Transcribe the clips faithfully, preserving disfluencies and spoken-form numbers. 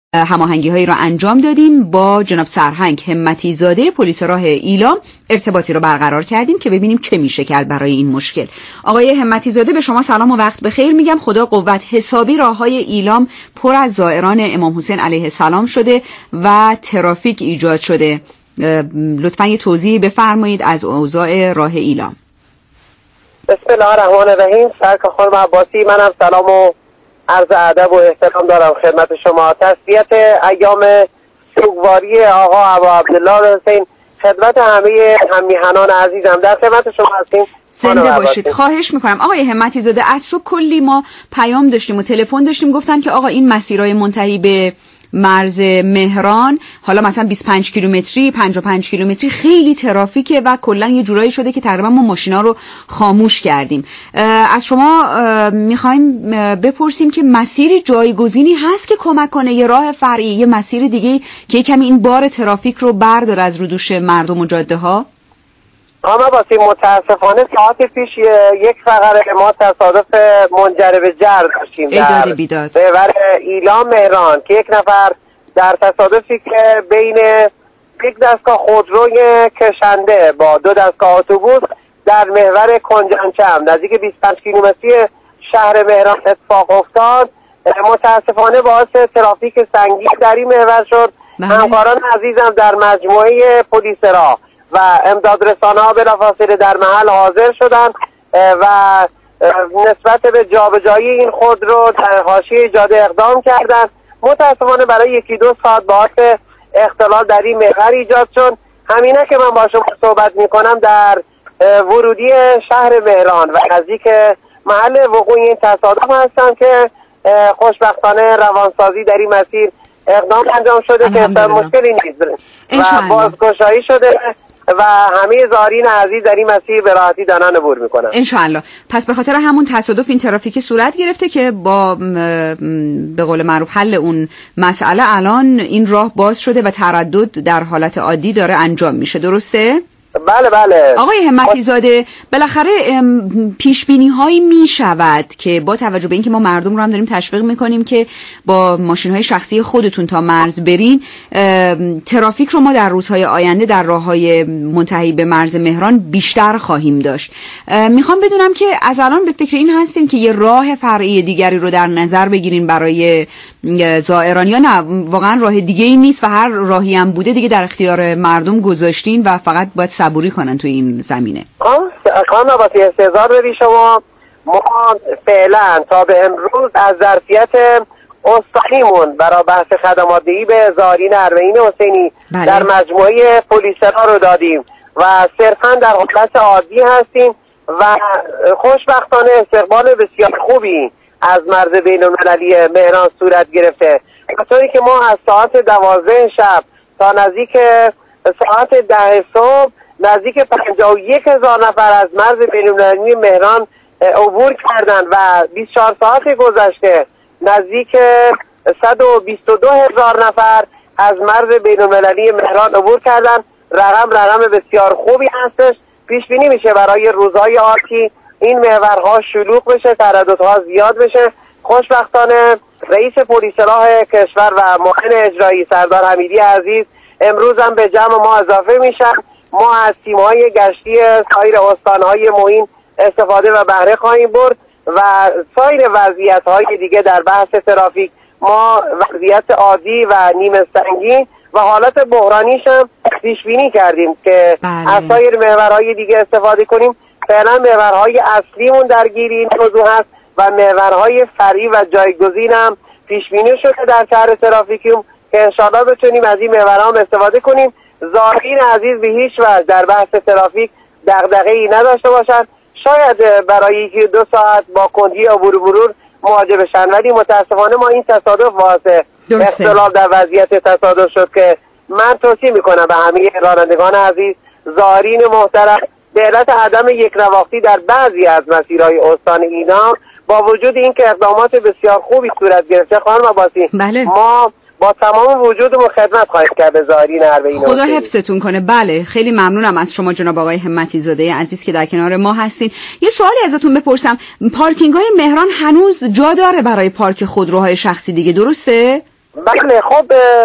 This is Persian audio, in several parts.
هماهنگی هایی را انجام دادیم. با جناب سرهنگ همتی زاده پلیس راه ایلام ارتباطی رو برقرار کردیم که ببینیم چه میشه کرد برای این مشکل. آقای همتی زاده به شما سلام و وقت بخیر میگم. خدا قوت، حسابی راههای ایلام پر از زائران امام حسین علیه السلام شده و ترافیک ایجاد شده. لطفاً یه توضیح بفرمایید از اوضاع راه ایلام. بسم الله الرحمن الرحیم. سرکار خانم عباسی، منم سلام و عرض ادب و احترام دارم خدمت شما. تسلیت ایام سوگواری آقا ابا عبدالله حسین خدمت همه هممیهنان عزیزم، در خدمت شما هستیم. زنده باشید. خواهش میکنم آقای همتی زاده، از صبح کلی ما پیام داشتیم و تلفن داشتیم، گفتن که آقا این مسیرهای منتهی به مرز مهران، حالا مثلا بیست و پنج کیلومتری، پنجاه و پنج کیلومتری خیلی ترافیکه و کلا یه جورایی شده که تقریبا ما ماشینا رو خاموش کردیم. از شما میخوایم بپرسیم که مسیر جایگزینی هست که کمک کنه، یه راه فرعی، یه مسیر دیگه که کمی این بار ترافیک رو برداره از رو دوش مردم و جاده ها؟ اما باسی متاسفانه ساعت پیش یک فقره ما تصادف منجر به جر داشتیم در محور ایلام مهران که یک نفر در تصادفی که بین یک دستگاه خودروی کشنده با دو دستگاه اتوبوس در محور کنجانچم نزدیک بیست و پنج کیلومتری شهر مهران اتفاق افتاد، متاسفانه باعث ترافیک سنگین در این محور شد. همکاران عزیزم در مجموعه پلیس راه و امدادرسانه ها بلافاصله در محل حاضر شدند و نسبت به جابجایی این خودرو در حاشیه جاده اقدام کردند. متاسفانه برای یکی دو ساعت باعث اختلال در این محور ایجاد شد. همینه که من با شما صحبت میکنم در ورودی شهر مهران و نزدیک محل وقوع این تصادف هستم که خوشبختانه روانسازی در این مسیر اقدام انجام شده که مشکلی نیست و بازگشایی شده و همه زائرین عزیز در این مسیر به راحتی دارن عبور میکنن انشاءالله. پس به خاطر همون تصادف این ترافیک صورت گرفته که با به قول معروف حل اون مسئله الان این راه باز شده و تردد در حالت عادی داره انجام میشه، درسته؟ بله بله. آقای همتی زاده، بالاخره پیش بینی هایی می شود که با توجه به اینکه ما مردم رو هم داریم تشویق میکنیم که با ماشین های شخصی خودتون تا مرز برین، ترافیک رو ما در روزهای آینده در راههای منتهی به مرز مهران بیشتر خواهیم داشت. میخوام بدونم که از الان به فکر این هستین که یه راه فرعی دیگری رو در نظر بگیرین برای زائران یا نه واقعا راه دیگه ای نیست و هر راهی هم بوده دیگه در اختیار مردم گذاشتین و فقط باید صبوری کنن تو این زمینه؟ خانم عباسی استعزار بدی شما، ما فعلا تا به امروز از ظرفیت استانیمون برای بحث خدمات دهی به زائرین اربعین حسینی بله. در مجموعه پلیس راه رو دادیم و صرفا در حالت عادی هستیم و خوشبختانه استقبال بسیار خوبی از مرز بین المللی مهران صورت گرفته. طوری که ما از ساعت دوازده شب تا نزدیک ساعت ده صبح نزدیک پنجاه و یک هزار نفر از مرز بین المللی مهران عبور کردند و بیست و چهار ساعت گذشته نزدیک صد و بیست و دو هزار نفر از مرز بین المللی مهران عبور کردند. رقم رقم بسیار خوبی هستش. پیش بینی میشه برای روزهای آتی این محورها شلوغ بشه، ترددها زیاد بشه. خوشبختانه رئیس پلیس راه کشور و معاون اجرایی سردار حمیدی عزیز امروز هم به جمع ما اضافه میشن. ما از تیم‌های گشتی سایر استان‌های معین استفاده و بهره خواهیم برد و سایر وضعیت‌های دیگه در بحث ترافیک ما وضعیت عادی و نیمه سنگین و حالت بحرانیش هم پیش بینی کردیم که بله. از سایر محورهای دیگه استفاده کنیم. فعلا محورهای اصلیمون درگیری این موضوع هست و محورهای فرعی و جایگزین هم پیش بینی شده در طرح ترافیکیوم که انشاءالله بتونیم از این محورها هم استفاده کنیم. زائرین عزیز به هیچ وجه در بحث ترافیک دغدغه‌ای نداشته باشند. شاید برای یکی دو ساعت با کندی عبور و مرور مواجه بشن، ولی متاسفانه ما این تصادف واسه اختلال در وضعیت تصادف شد که من توصیه میکنم به همه رانندگان عزیز، زائرین محترم، به علت عدم یک نواختی در بعضی از مسیرهای استان ایلام با وجود اینکه اقدامات بسیار خوبی صورت گرفته خانم عباسی بله. ما با تمام وجودمون خدمت خواهیم کرد به زائرین اربعین. خدا حفظتون کنه. بله خیلی ممنونم از شما جناب آقای همتی زاده عزیز که در کنار ما هستین. یه سوالی ازتون بپرسم، پارکینگ های مهران هنوز جا داره برای پارک خودروهای شخصی دیگه، درسته؟ بله خب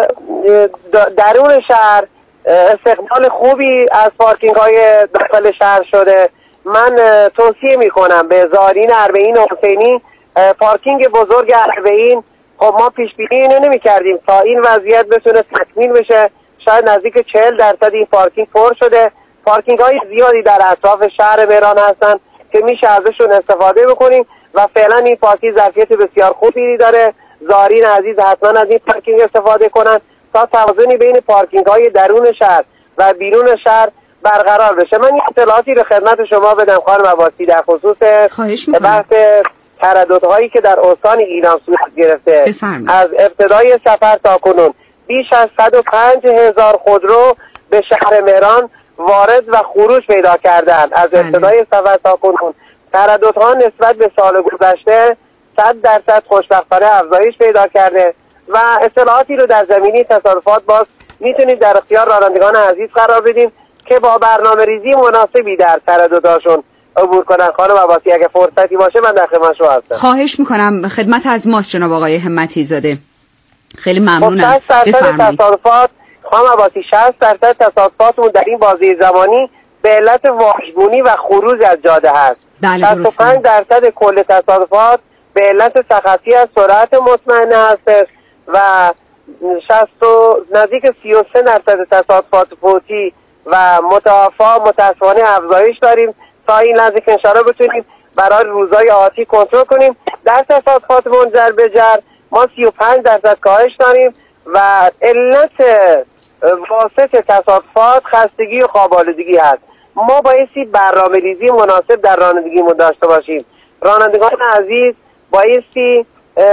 درون شهر استقبال خوبی از پارکینگ های داخل شهر شده. من توصیه میکنم به زائرین اربعین حسینی پارکینگ بزرگ اربعین، خب ما پیش بینی اینو نمی کردیم تا این وضعیت بتونه تکمیل بشه. شاید نزدیک چهل درصد این پارکینگ پر شده. پارکینگ های زیادی در اطراف شهر مهران هستن که میشه ازشون استفاده بکنیم و فعلا این پارکینگ ظرفیت بسیار خوبی داره. زائرین عزیز حتما از این پارکینگ استفاده کنن تا توازنی بین پارکینگ های درون شهر و بیرون شهر برقرار بشه. من این اطلاعاتی رو خدمت شما بدم خانم عباسی در خصوص بحث ترددهایی که در استان ایلام صورت گرفته. بفرمید. از ابتدای سفر تا کنون بیش از صد و پنج هزار خودرو به شهر مهران وارد و خروج پیدا کردند. از ابتدای سفر تا کنون ترددها نسبت به سال گذشته صد درصد خوشبختانه افزایش پیدا کرده و اطلاعاتی رو در زمینه تصادفات باز میتونید در اختیار رانندگان عزیز قرار بدیم که با برنامه ریزی مناسبی در ترددهاشون عبور کنن. خانم عباسی اگه فرصتی باشه من در خدمت شما هستم. خواهش میکنم، خدمت از ماست جناب آقای همتی زاده. خیلی ممنونم. شصت درصد تصادفات خانم عباسی شصت درصد تصادفاتمون در این بازه زمانی به علت واژگونی و خروج از جاده هست. شصت و پنج درصد کل تصادفات به علت سختی از سرعت مطمئنه هست و شصت و نزدیک سی و سه درصد تصادفات فوتی و متوفا متاسفانه افزایش داریم. تا این لحظه که انشاءالله بتونیم برای روزهای آتی کنترل کنیم. در تصادفات منجر به جر ما سی و پنج درصد کاهش داریم و علت واسط تصادفات خستگی و خواب‌آلودگی هست. ما بایستی برنامه ریزی مناسب در رانندگیمون داشته باشیم. رانندگان عزیز بایستی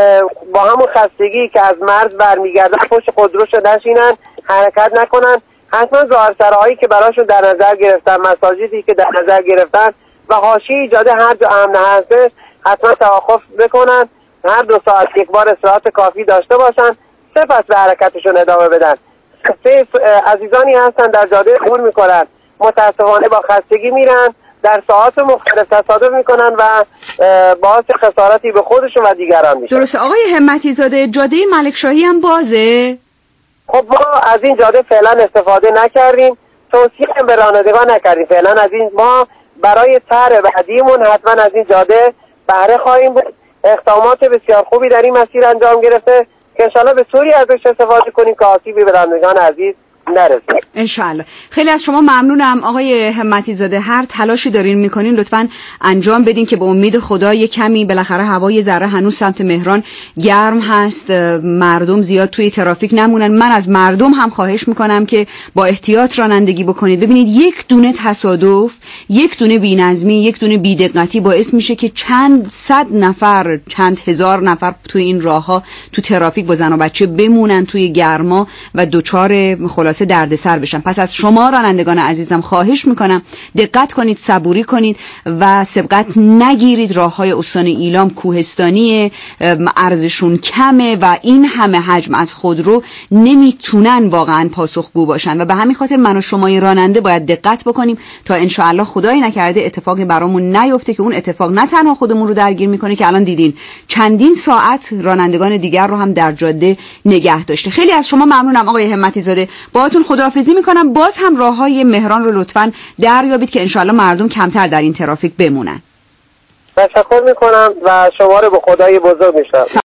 با همون خستگی که از مرز برمیگردن پشت خودروشو نشینن، حرکت نکنن. حتما ظاهرسراهایی که براشون در نظر گرفتن، مساجدی که در نظر گرفتن و حاشیه جاده هر جا امن هستش حتما توقف بکنن. هر دو ساعت یک بار استراحت کافی داشته باشن، سپس به حرکتشون ادامه بدن. سه عزیزانی هستن در جاده عبور میکنن، متاسفانه با خستگی میرن، در ساعات مختلف تصادف میکنن و باعث خسارتی به خودشون و دیگران میشن. درسته آقای همتی زاده، جاده ملکشاهی هم بازه؟ خب ما از این جاده فعلا استفاده نکردیم، توصیه به رانندگان نکردیم فعلا. از این ما برای طرح بعدیمون حتما از این جاده بهره خواهیم بود. اقدامات بسیار خوبی در این مسیر انجام گرفته که انشاءالله به طوری ازش استفاده کنیم که آسیبی به رانندگان عزیز نرسه انشالله. خیلی از شما ممنونم آقای همتی زاده. هر تلاشی دارین میکنین لطفاً انجام بدین که به امید خدا یک کمی بالاخره هوای ذره هنوز سمت مهران گرم هست، مردم زیاد توی ترافیک نمونن. من از مردم هم خواهش میکنم که با احتیاط رانندگی بکنید. ببینید یک دونه تصادف، یک دونه بی‌نظمی، یک دونه بی‌دقتی باعث میشه که چند صد نفر، چند هزار نفر توی این راهها تو ترافیک با زن و بچه بمونن توی گرما و دوچار خلاصه دردسر بشن. پس از شما رانندگان عزیزم خواهش میکنم دقت کنید، صبوری کنید و سبقت نگیرید. راههای استان ایلام کوهستانی، ارزشون کمه و این همه حجم از خودرو نمیتونن واقعا پاسخگو باشن و به همین خاطر من و شمای راننده باید دقت بکنیم تا انشاءالله خدایی نکرده اتفاقی برامون نیفته که اون اتفاق نه تنها خودمون رو درگیر میکنه که الان دیدین چندین ساعت رانندگان دیگر رو هم در جاده نگه داشته. خیلی از شما ممنونم آقای همتی زاده. باهاتون خداحافظی میکنم. باز هم راههای مهران رو لطفاً دریابید که انشاءالله مردم کمتر در این ترافیک بمونن. تشکر میکنم و شما رو به خدای بزرگ میشناسم.